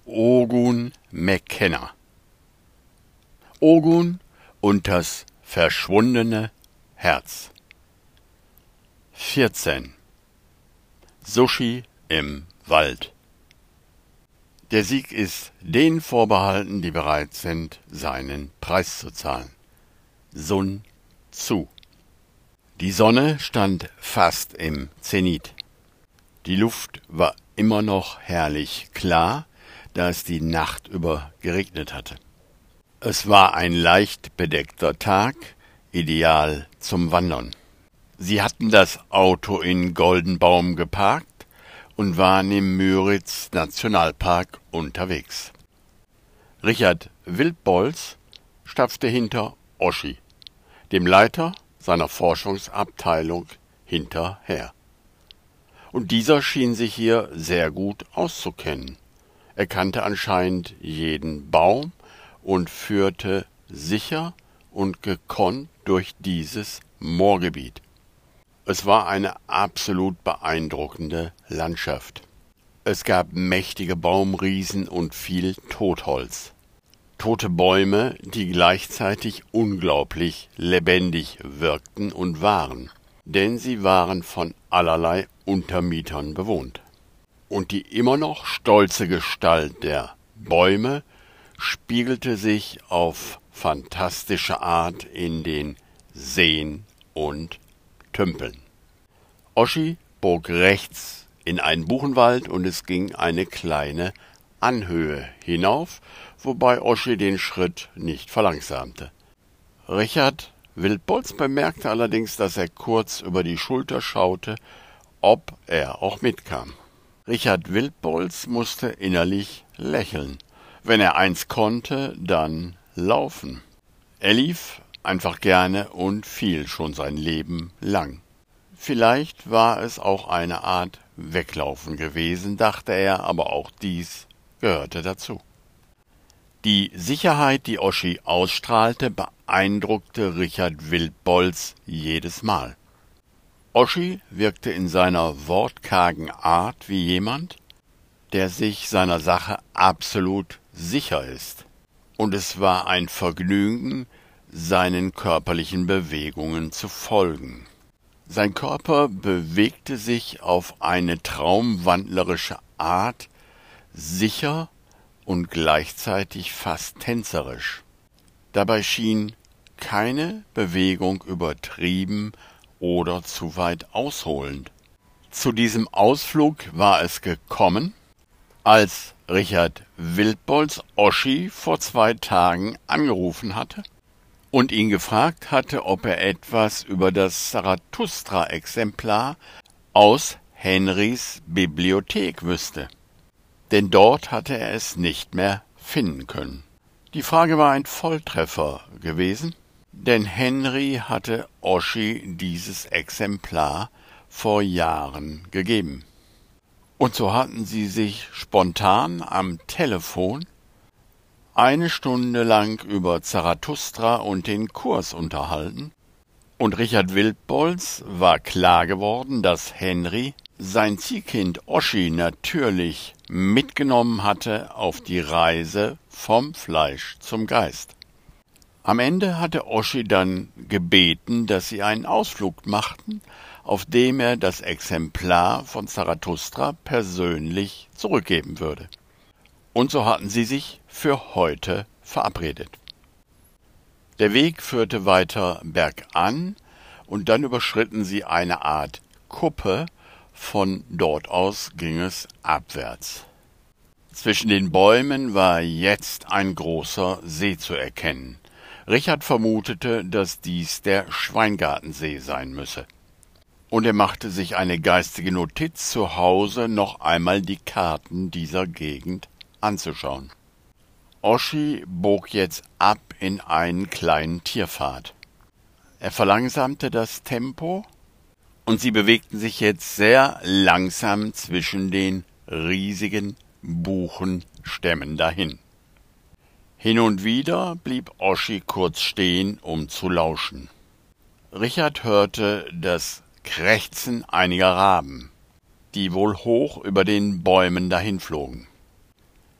Ogun McKenna. Ogun und das verschwundene Herz. 14. Sushi im Wald. Der Sieg ist denen vorbehalten, die bereit sind, seinen Preis zu zahlen. Sun Tzu. Die Sonne stand fast im Zenit. Die Luft war immer noch herrlich klar, da es die Nacht über geregnet hatte. Es war ein leicht bedeckter Tag, ideal zum Wandern. Sie hatten das Auto in Goldenbaum geparkt und waren im Müritz-Nationalpark unterwegs. Richard Wildbolz stapfte hinter Oschi, dem Leiter seiner Forschungsabteilung, hinterher. Und dieser schien sich hier sehr gut auszukennen. Er kannte anscheinend jeden Baum und führte sicher und gekonnt durch dieses Moorgebiet. Es war eine absolut beeindruckende Landschaft. Es gab mächtige Baumriesen und viel Totholz. Tote Bäume, die gleichzeitig unglaublich lebendig wirkten und waren, denn sie waren von allerlei Untermietern bewohnt. Und die immer noch stolze Gestalt der Bäume spiegelte sich auf fantastische Art in den Seen und Tümpeln. Oschi bog rechts in einen Buchenwald und es ging eine kleine Anhöhe hinauf, wobei Oschi den Schritt nicht verlangsamte. Richard Wildbolz bemerkte allerdings, dass er kurz über die Schulter schaute, ob er auch mitkam. Richard Wildbolz musste innerlich lächeln. Wenn er eins konnte, dann laufen. Er lief einfach gerne und viel schon sein Leben lang. Vielleicht war es auch eine Art Weglaufen gewesen, dachte er, aber auch dies gehörte dazu. Die Sicherheit, die Oschi ausstrahlte, beeindruckte Richard Wildbolz jedes Mal. Oschi wirkte in seiner wortkargen Art wie jemand, der sich seiner Sache absolut sicher ist. Und es war ein Vergnügen, seinen körperlichen Bewegungen zu folgen. Sein Körper bewegte sich auf eine traumwandlerische Art, sicher und gleichzeitig fast tänzerisch. Dabei schien keine Bewegung übertrieben oder zu weit ausholend. Zu diesem Ausflug war es gekommen, als Richard Wildbolz Oschi vor 2 Tagen angerufen hatte und ihn gefragt hatte, ob er etwas über das Zarathustra-Exemplar aus Henrys Bibliothek wüsste. Denn dort hatte er es nicht mehr finden können. Die Frage war ein Volltreffer gewesen, denn Henry hatte Oschi dieses Exemplar vor Jahren gegeben. Und so hatten sie sich spontan am Telefon 1 Stunde lang über Zarathustra und den Kurs unterhalten, und Richard Wildbolz war klar geworden, dass Henry sein Ziehkind Oschi natürlich mitgenommen hatte auf die Reise vom Fleisch zum Geist. Am Ende hatte Oschi dann gebeten, dass sie einen Ausflug machten, auf dem er das Exemplar von Zarathustra persönlich zurückgeben würde. Und so hatten sie sich für heute verabredet. Der Weg führte weiter bergan, und dann überschritten sie eine Art Kuppe, von dort aus ging es abwärts. Zwischen den Bäumen war jetzt ein großer See zu erkennen. Richard vermutete, dass dies der Schweingartensee sein müsse. Und er machte sich eine geistige Notiz, zu Hause noch einmal die Karten dieser Gegend anzuschauen. Oschi bog jetzt ab in einen kleinen Tierpfad. Er verlangsamte das Tempo, und sie bewegten sich jetzt sehr langsam zwischen den riesigen Buchenstämmen dahin. Hin und wieder blieb Oschi kurz stehen, um zu lauschen. Richard hörte das Krächzen einiger Raben, die wohl hoch über den Bäumen dahinflogen.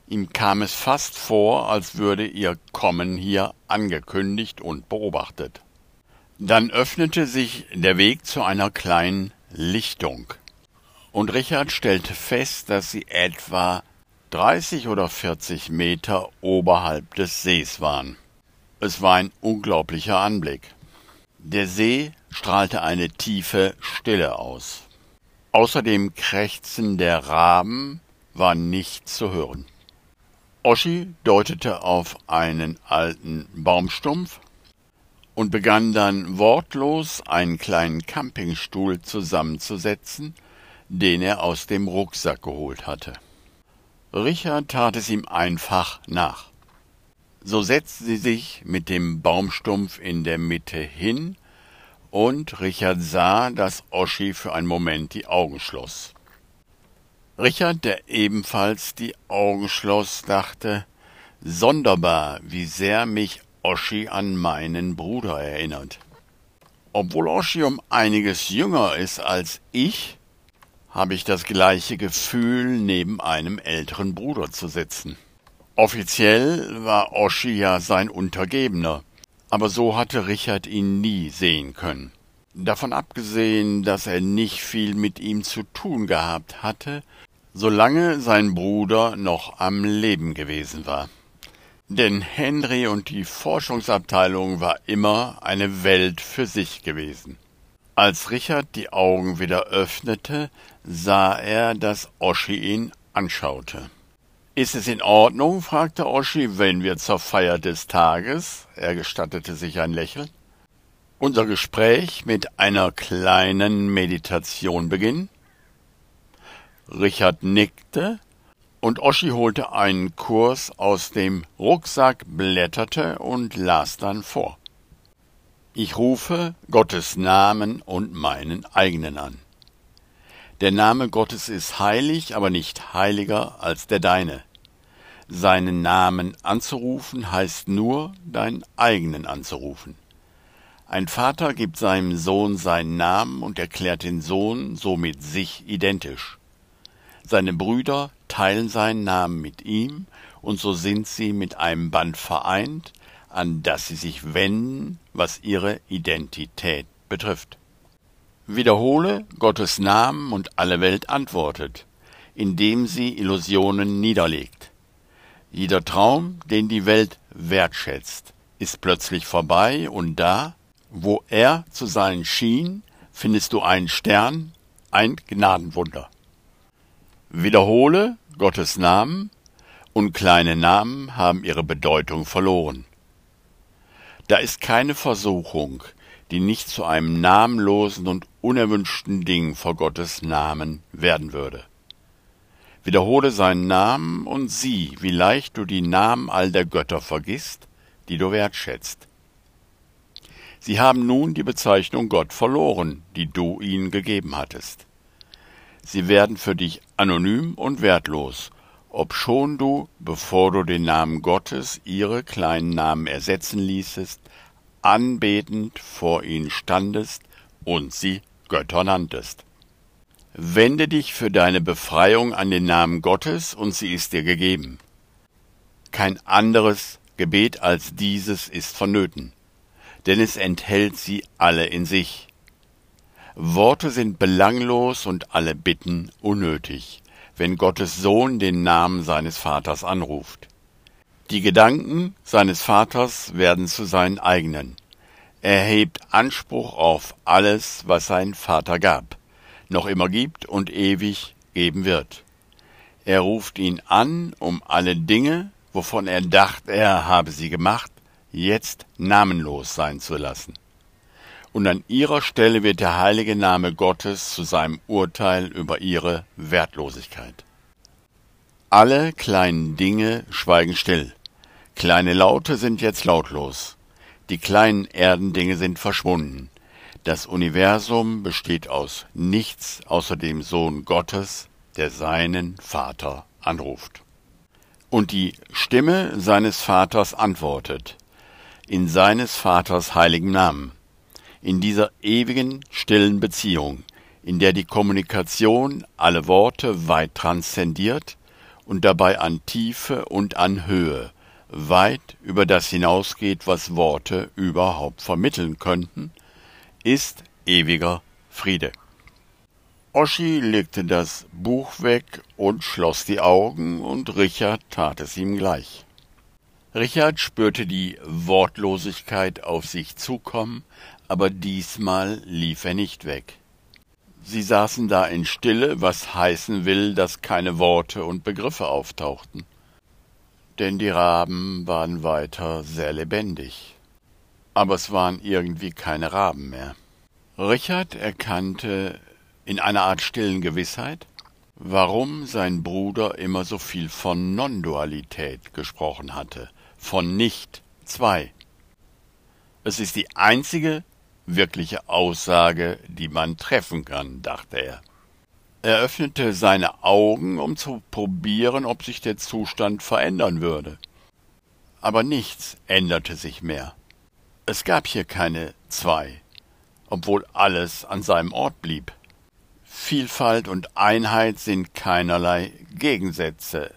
Ihm kam es fast vor, als würde ihr Kommen hier angekündigt und beobachtet. Dann öffnete sich der Weg zu einer kleinen Lichtung, und Richard stellte fest, dass sie etwa 30 oder 40 Meter oberhalb des Sees waren. Es war ein unglaublicher Anblick. Der See strahlte eine tiefe Stille aus. Außer dem Krächzen der Raben war nichts zu hören. Oschi deutete auf einen alten Baumstumpf und begann dann wortlos einen kleinen Campingstuhl zusammenzusetzen, den er aus dem Rucksack geholt hatte. Richard tat es ihm einfach nach. So setzte sie sich mit dem Baumstumpf in der Mitte hin, und Richard sah, dass Oschi für einen Moment die Augen schloss. Richard, der ebenfalls die Augen schloss, dachte: Sonderbar, wie sehr mich Oschi an meinen Bruder erinnert. Obwohl Oschi um einiges jünger ist als ich, habe ich das gleiche Gefühl, neben einem älteren Bruder zu sitzen. Offiziell war Oschi ja sein Untergebener, aber so hatte Richard ihn nie sehen können. Davon abgesehen, dass er nicht viel mit ihm zu tun gehabt hatte, solange sein Bruder noch am Leben gewesen war. Denn Henry und die Forschungsabteilung war immer eine Welt für sich gewesen. Als Richard die Augen wieder öffnete, sah er, dass Oschi ihn anschaute. »Ist es in Ordnung?« fragte Oschi, »wenn wir zur Feier des Tages?« Er gestattete sich ein Lächeln. »Unser Gespräch mit einer kleinen Meditation beginnen?« Richard nickte, und Oschi holte einen Kurs aus dem Rucksack, blätterte und las dann vor. »Ich rufe Gottes Namen und meinen eigenen an. Der Name Gottes ist heilig, aber nicht heiliger als der deine. Seinen Namen anzurufen heißt nur, deinen eigenen anzurufen. Ein Vater gibt seinem Sohn seinen Namen und erklärt den Sohn somit sich identisch. Seine Brüder teilen seinen Namen mit ihm, und so sind sie mit einem Band vereint, an das sie sich wenden, was ihre Identität betrifft. Wiederhole Gottes Namen und alle Welt antwortet, indem sie Illusionen niederlegt. Jeder Traum, den die Welt wertschätzt, ist plötzlich vorbei, und da, wo er zu sein schien, findest du einen Stern, ein Gnadenwunder. Wiederhole Gottes Namen, und kleine Namen haben ihre Bedeutung verloren. Da ist keine Versuchung, die nicht zu einem namenlosen und unerwünschten Ding vor Gottes Namen werden würde. Wiederhole seinen Namen und sieh, wie leicht du die Namen all der Götter vergisst, die du wertschätzt. Sie haben nun die Bezeichnung Gott verloren, die du ihnen gegeben hattest. Sie werden für dich anonym und wertlos, obschon du, bevor du den Namen Gottes ihre kleinen Namen ersetzen ließest, anbetend vor ihnen standest und sie Götter nanntest. Wende dich für deine Befreiung an den Namen Gottes, und sie ist dir gegeben. Kein anderes Gebet als dieses ist vonnöten, denn es enthält sie alle in sich. Worte sind belanglos und alle Bitten unnötig, wenn Gottes Sohn den Namen seines Vaters anruft. Die Gedanken seines Vaters werden zu seinen eigenen. Er hebt Anspruch auf alles, was sein Vater gab, noch immer gibt und ewig geben wird. Er ruft ihn an, um alle Dinge, wovon er dachte, er habe sie gemacht, jetzt namenlos sein zu lassen. Und an ihrer Stelle wird der heilige Name Gottes zu seinem Urteil über ihre Wertlosigkeit. Alle kleinen Dinge schweigen still. Kleine Laute sind jetzt lautlos. Die kleinen Erdendinge sind verschwunden. Das Universum besteht aus nichts außer dem Sohn Gottes, der seinen Vater anruft. Und die Stimme seines Vaters antwortet, in seines Vaters heiligem Namen, in dieser ewigen, stillen Beziehung, in der die Kommunikation alle Worte weit transzendiert und dabei an Tiefe und an Höhe, weit über das hinausgeht, was Worte überhaupt vermitteln könnten, ist ewiger Friede. Oschi legte das Buch weg und schloss die Augen, und Richard tat es ihm gleich. Richard spürte die Wortlosigkeit auf sich zukommen, aber diesmal lief er nicht weg. Sie saßen da in Stille, was heißen will, dass keine Worte und Begriffe auftauchten. Denn die Raben waren weiter sehr lebendig. Aber es waren irgendwie keine Raben mehr. Richard erkannte in einer Art stillen Gewissheit, warum sein Bruder immer so viel von Non-Dualität gesprochen hatte, von Nicht-Zwei. Es ist die einzige wirkliche Aussage, die man treffen kann, dachte er. Er öffnete seine Augen, um zu probieren, ob sich der Zustand verändern würde. Aber nichts änderte sich mehr. Es gab hier keine Zwei, obwohl alles an seinem Ort blieb. Vielfalt und Einheit sind keinerlei Gegensätze,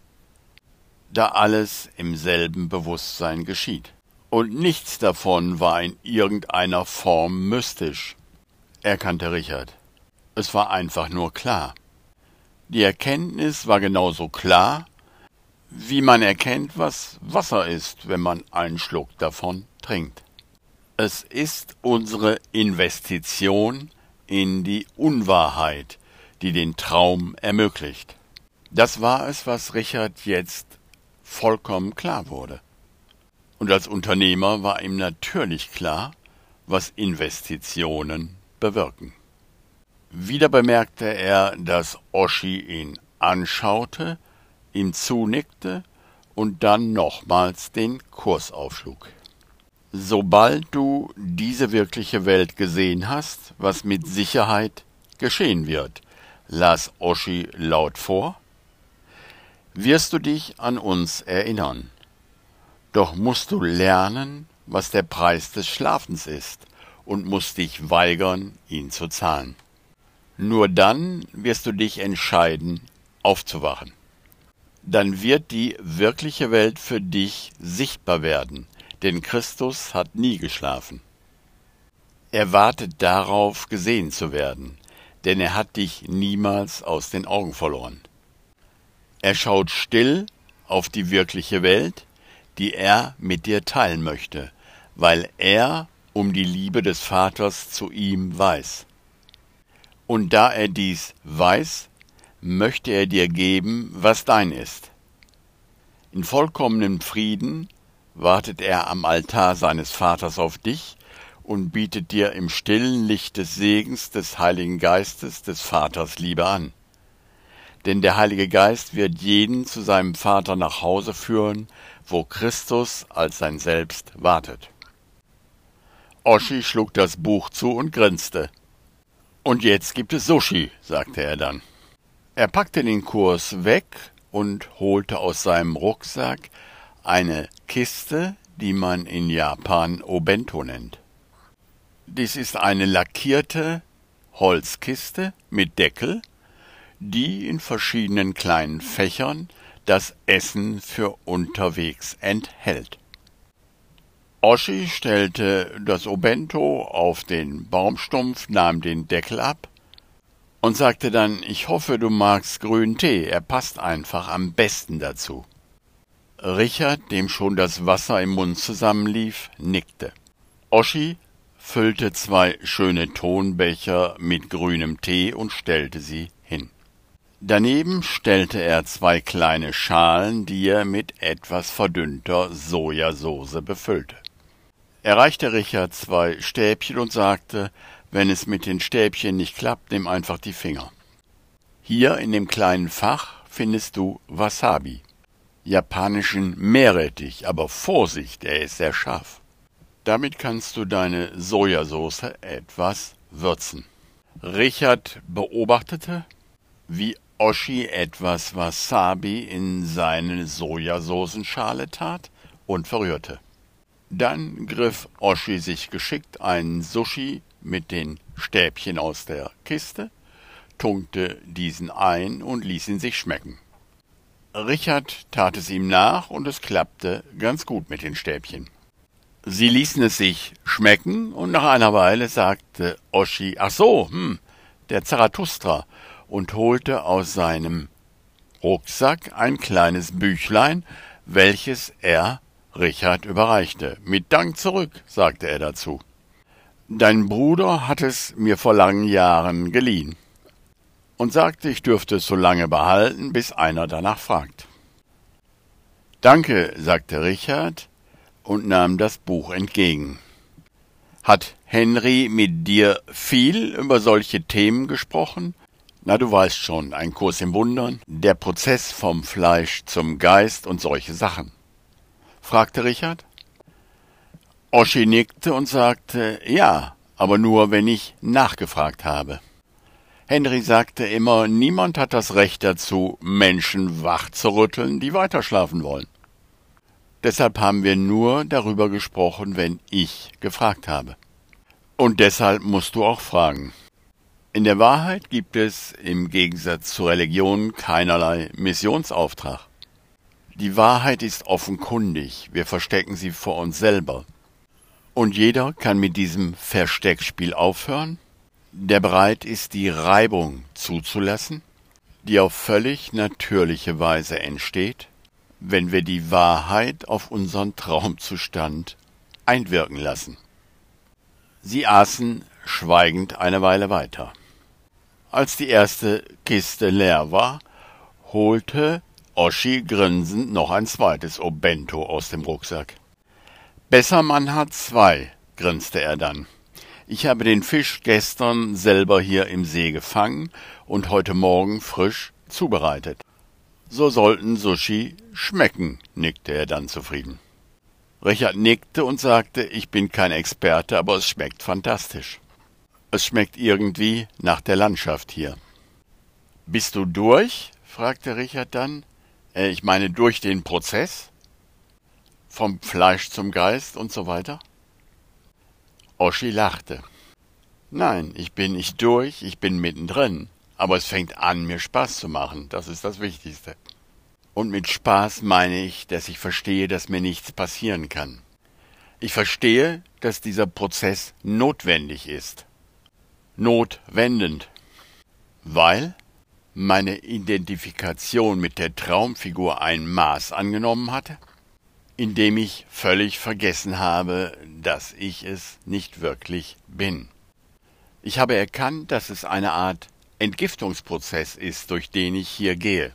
da alles im selben Bewusstsein geschieht. Und nichts davon war in irgendeiner Form mystisch, erkannte Richard. Es war einfach nur klar. Die Erkenntnis war genauso klar, wie man erkennt, was Wasser ist, wenn man einen Schluck davon trinkt. Es ist unsere Investition in die Unwahrheit, die den Traum ermöglicht. Das war es, was Richard jetzt vollkommen klar wurde. Und als Unternehmer war ihm natürlich klar, was Investitionen bewirken. Wieder bemerkte er, dass Oschi ihn anschaute, ihm zunickte und dann nochmals den Kurs aufschlug. Sobald du diese wirkliche Welt gesehen hast, was mit Sicherheit geschehen wird, las Oschi laut vor, wirst du dich an uns erinnern. Doch musst du lernen, was der Preis des Schlafens ist, und musst dich weigern, ihn zu zahlen. Nur dann wirst du dich entscheiden, aufzuwachen. Dann wird die wirkliche Welt für dich sichtbar werden, denn Christus hat nie geschlafen. Er wartet darauf, gesehen zu werden, denn er hat dich niemals aus den Augen verloren. Er schaut still auf die wirkliche Welt, die er mit dir teilen möchte, weil er um die Liebe des Vaters zu ihm weiß. Und da er dies weiß, möchte er dir geben, was dein ist. In vollkommenem Frieden wartet er am Altar seines Vaters auf dich und bietet dir im stillen Licht des Segens des Heiligen Geistes des Vaters Liebe an. Denn der Heilige Geist wird jeden zu seinem Vater nach Hause führen, wo Christus als sein Selbst wartet. Oschi schlug das Buch zu und grinste. »Und jetzt gibt es Sushi«, sagte er dann. Er packte den Kurs weg und holte aus seinem Rucksack eine Kiste, die man in Japan Obento nennt. Dies ist eine lackierte Holzkiste mit Deckel, die in verschiedenen kleinen Fächern das Essen für unterwegs enthält. Oschi stellte das Obento auf den Baumstumpf, nahm den Deckel ab und sagte dann: »Ich hoffe, du magst grünen Tee, er passt einfach am besten dazu.« Richard, dem schon das Wasser im Mund zusammenlief, nickte. Oschi füllte 2 schöne Tonbecher mit grünem Tee und stellte sie hin. Daneben stellte er 2 kleine Schalen, die er mit etwas verdünnter Sojasauce befüllte. Er reichte Richard 2 Stäbchen und sagte: »Wenn es mit den Stäbchen nicht klappt, nimm einfach die Finger. Hier in dem kleinen Fach findest du Wasabi, japanischen Meerrettich, aber Vorsicht, er ist sehr scharf. Damit kannst du deine Sojasauce etwas würzen.« Richard beobachtete, wie Oschi etwas Wasabi in seine Sojasaucenschale tat und verrührte. Dann griff Oschi sich geschickt einen Sushi mit den Stäbchen aus der Kiste, tunkte diesen ein und ließ ihn sich schmecken. Richard tat es ihm nach und es klappte ganz gut mit den Stäbchen. Sie ließen es sich schmecken und nach einer Weile sagte Oschi, »Ach so, der Zarathustra«, und holte aus seinem Rucksack ein kleines Büchlein, welches er Richard überreichte. »Mit Dank zurück«, sagte er dazu. »Dein Bruder hat es mir vor langen Jahren geliehen und sagte, ich dürfte es so lange behalten, bis einer danach fragt.« »Danke«, sagte Richard und nahm das Buch entgegen. »Hat Henry mit dir viel über solche Themen gesprochen?« »Na, du weißt schon, ein Kurs im Wundern, der Prozess vom Fleisch zum Geist und solche Sachen«, fragte Richard. Oschi nickte und sagte, »Ja, aber nur, wenn ich nachgefragt habe.« Henry sagte immer, niemand hat das Recht dazu, Menschen wachzurütteln, die weiterschlafen wollen. Deshalb haben wir nur darüber gesprochen, wenn ich gefragt habe. Und deshalb musst du auch fragen. In der Wahrheit gibt es im Gegensatz zur Religion keinerlei Missionsauftrag. Die Wahrheit ist offenkundig, wir verstecken sie vor uns selber. Und jeder kann mit diesem Versteckspiel aufhören, der bereit ist, die Reibung zuzulassen, die auf völlig natürliche Weise entsteht, wenn wir die Wahrheit auf unseren Traumzustand einwirken lassen. Sie aßen schweigend eine Weile weiter. Als die erste Kiste leer war, holte Oschi grinsend noch ein zweites Obento aus dem Rucksack. »Besser man hat zwei«, grinste er dann. »Ich habe den Fisch gestern selber hier im See gefangen und heute Morgen frisch zubereitet. So sollten Sushi schmecken«, nickte er dann zufrieden. Richard nickte und sagte, »Ich bin kein Experte, aber es schmeckt fantastisch. Es schmeckt irgendwie nach der Landschaft hier.« »Bist du durch?«, fragte Richard dann. Ich meine, durch den Prozess? Vom Fleisch zum Geist und so weiter?« Oschi lachte. »Nein, ich bin nicht durch, ich bin mittendrin. Aber es fängt an, mir Spaß zu machen, das ist das Wichtigste. Und mit Spaß meine ich, dass ich verstehe, dass mir nichts passieren kann. Ich verstehe, dass dieser Prozess notwendig ist. Notwendend. Weil meine Identifikation mit der Traumfigur ein Maß angenommen hatte, in dem ich völlig vergessen habe, dass ich es nicht wirklich bin. Ich habe erkannt, dass es eine Art Entgiftungsprozess ist, durch den ich hier gehe.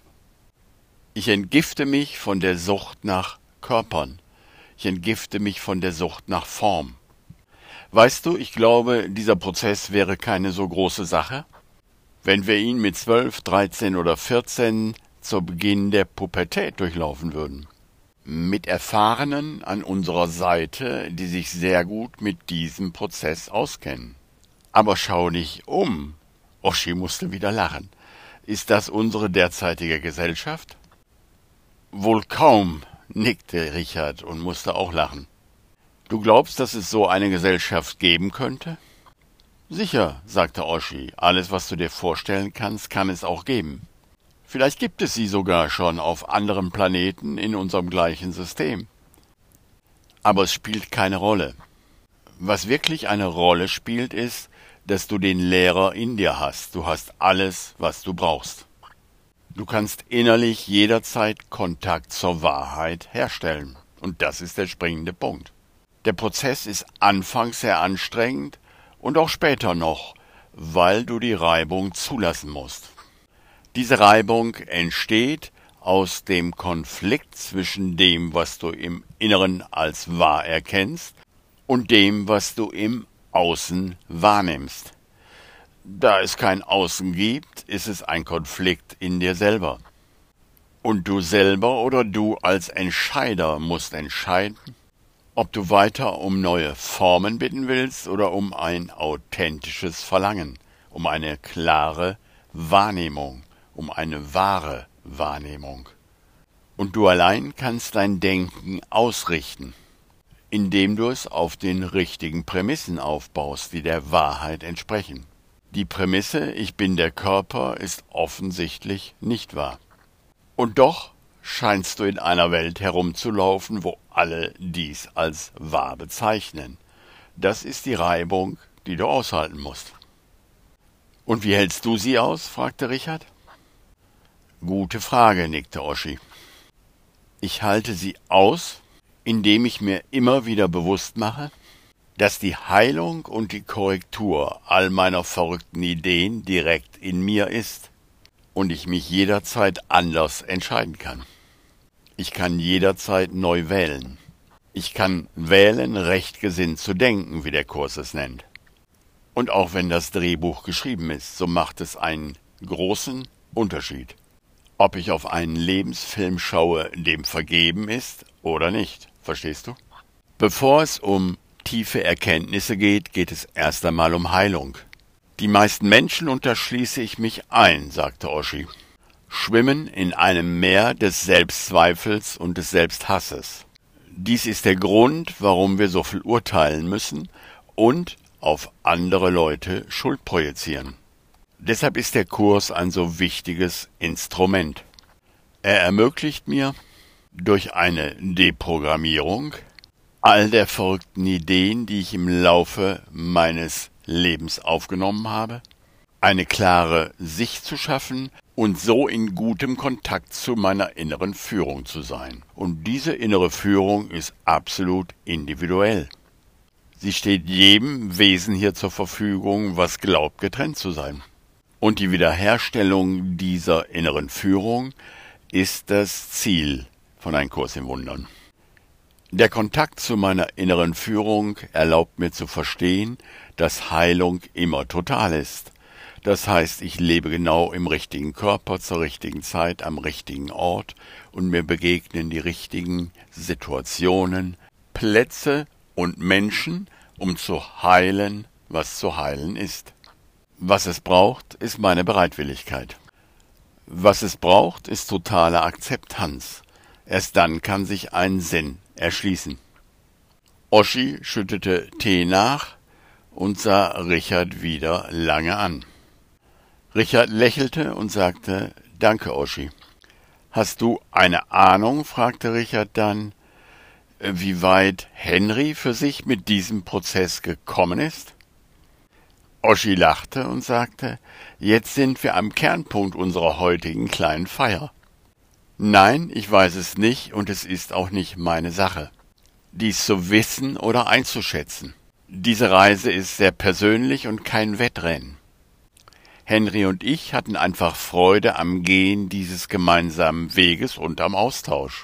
Ich entgifte mich von der Sucht nach Körpern. Ich entgifte mich von der Sucht nach Form. Weißt du, ich glaube, dieser Prozess wäre keine so große Sache, wenn wir ihn mit 12, 13 oder 14 zu Beginn der Pubertät durchlaufen würden. Mit Erfahrenen an unserer Seite, die sich sehr gut mit diesem Prozess auskennen. Aber schau dich um. Oschi musste wieder lachen. Ist das unsere derzeitige Gesellschaft? Wohl kaum, nickte Richard und musste auch lachen. Du glaubst, dass es so eine Gesellschaft geben könnte? Sicher, sagte Oschi, alles, was du dir vorstellen kannst, kann es auch geben. Vielleicht gibt es sie sogar schon auf anderen Planeten in unserem gleichen System. Aber es spielt keine Rolle. Was wirklich eine Rolle spielt, ist, dass du den Lehrer in dir hast. Du hast alles, was du brauchst. Du kannst innerlich jederzeit Kontakt zur Wahrheit herstellen. Und das ist der springende Punkt. Der Prozess ist anfangs sehr anstrengend und auch später noch, weil du die Reibung zulassen musst. Diese Reibung entsteht aus dem Konflikt zwischen dem, was du im Inneren als wahr erkennst, und dem, was du im Außen wahrnimmst. Da es kein Außen gibt, ist es ein Konflikt in dir selber. Und du selber oder du als Entscheider musst entscheiden, ob du weiter um neue Formen bitten willst oder um ein authentisches Verlangen, um eine klare Wahrnehmung, um eine wahre Wahrnehmung. Und du allein kannst dein Denken ausrichten, indem du es auf den richtigen Prämissen aufbaust, die der Wahrheit entsprechen. Die Prämisse, ich bin der Körper, ist offensichtlich nicht wahr. Und doch scheinst du in einer Welt herumzulaufen, wo alle dies als wahr bezeichnen. Das ist die Reibung, die du aushalten musst. »Und wie hältst du sie aus?« fragte Richard. »Gute Frage«, nickte Oschi. »Ich halte sie aus, indem ich mir immer wieder bewusst mache, dass die Heilung und die Korrektur all meiner verrückten Ideen direkt in mir ist und ich mich jederzeit anders entscheiden kann. Ich kann jederzeit neu wählen. Ich kann wählen, rechtgesinnt zu denken, wie der Kurs es nennt. Und auch wenn das Drehbuch geschrieben ist, so macht es einen großen Unterschied, ob ich auf einen Lebensfilm schaue, dem vergeben ist oder nicht. Verstehst du? Bevor es um tiefe Erkenntnisse geht, geht es erst einmal um Heilung. Die meisten Menschen, und da schließe ich mich ein, sagte Oschi, schwimmen in einem Meer des Selbstzweifels und des Selbsthasses. Dies ist der Grund, warum wir so viel urteilen müssen und auf andere Leute Schuld projizieren. Deshalb ist der Kurs ein so wichtiges Instrument. Er ermöglicht mir, durch eine Deprogrammierung all der verrückten Ideen, die ich im Laufe meines Lebens aufgenommen habe, eine klare Sicht zu schaffen und so in gutem Kontakt zu meiner inneren Führung zu sein. Und diese innere Führung ist absolut individuell. Sie steht jedem Wesen hier zur Verfügung, was glaubt, getrennt zu sein. Und die Wiederherstellung dieser inneren Führung ist das Ziel von Ein Kurs in Wundern. Der Kontakt zu meiner inneren Führung erlaubt mir zu verstehen, dass Heilung immer total ist. Das heißt, ich lebe genau im richtigen Körper, zur richtigen Zeit, am richtigen Ort und mir begegnen die richtigen Situationen, Plätze und Menschen, um zu heilen, was zu heilen ist. Was es braucht, ist meine Bereitwilligkeit. Was es braucht, ist totale Akzeptanz. Erst dann kann sich ein Sinn erschließen. Oschi schüttete Tee nach und sah Richard wieder lange an. Richard lächelte und sagte, »Danke, Oschi.« »Hast du eine Ahnung?« fragte Richard dann, »wie weit Henry für sich mit diesem Prozess gekommen ist?« Oschi lachte und sagte, »Jetzt sind wir am Kernpunkt unserer heutigen kleinen Feier. Nein, ich weiß es nicht und es ist auch nicht meine Sache, dies zu wissen oder einzuschätzen. Diese Reise ist sehr persönlich und kein Wettrennen. Henry und ich hatten einfach Freude am Gehen dieses gemeinsamen Weges und am Austausch.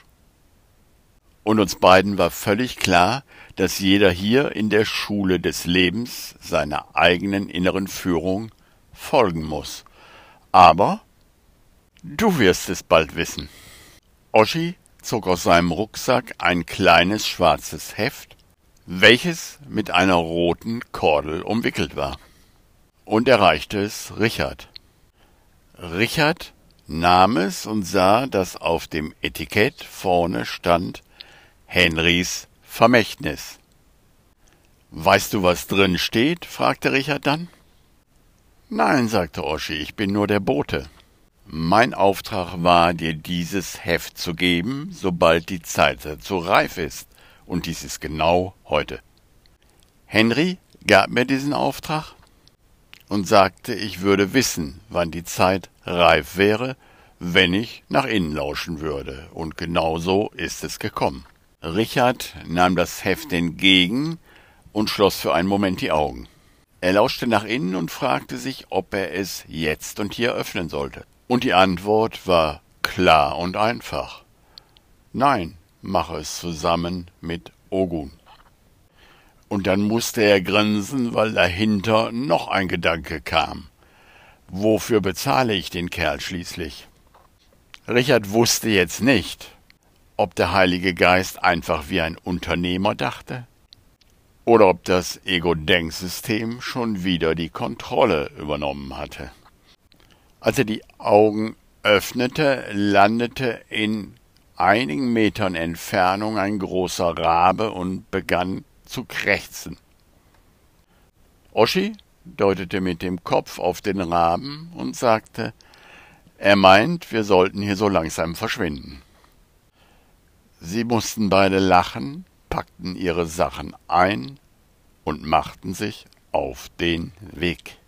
Und uns beiden war völlig klar, dass jeder hier in der Schule des Lebens seiner eigenen inneren Führung folgen muss. Aber du wirst es bald wissen.« Oschi zog aus seinem Rucksack ein kleines schwarzes Heft, welches mit einer roten Kordel umwickelt war, und erreichte es Richard. Richard nahm es und sah, dass auf dem Etikett vorne stand »Henrys Vermächtnis«. »Weißt du, was drin steht?« fragte Richard dann. »Nein«, sagte Oschi, »ich bin nur der Bote. Mein Auftrag war, dir dieses Heft zu geben, sobald die Zeit dazu reif ist, und dies ist genau heute. Henry gab mir diesen Auftrag und sagte, ich würde wissen, wann die Zeit reif wäre, wenn ich nach innen lauschen würde, und genau so ist es gekommen.« Richard nahm das Heft entgegen und schloss für einen Moment die Augen. Er lauschte nach innen und fragte sich, ob er es jetzt und hier öffnen sollte. Und die Antwort war klar und einfach. Nein, mache es zusammen mit Ogun. Und dann musste er grinsen, weil dahinter noch ein Gedanke kam. Wofür bezahle ich den Kerl schließlich? Richard wusste jetzt nicht, ob der Heilige Geist einfach wie ein Unternehmer dachte oder ob das Ego-Denksystem schon wieder die Kontrolle übernommen hatte. Als er die Augen öffnete, landete in einigen Metern Entfernung ein großer Rabe und begann zu krächzen. Oschi deutete mit dem Kopf auf den Raben und sagte, er meint, wir sollten hier so langsam verschwinden. Sie mussten beide lachen, packten ihre Sachen ein und machten sich auf den Weg.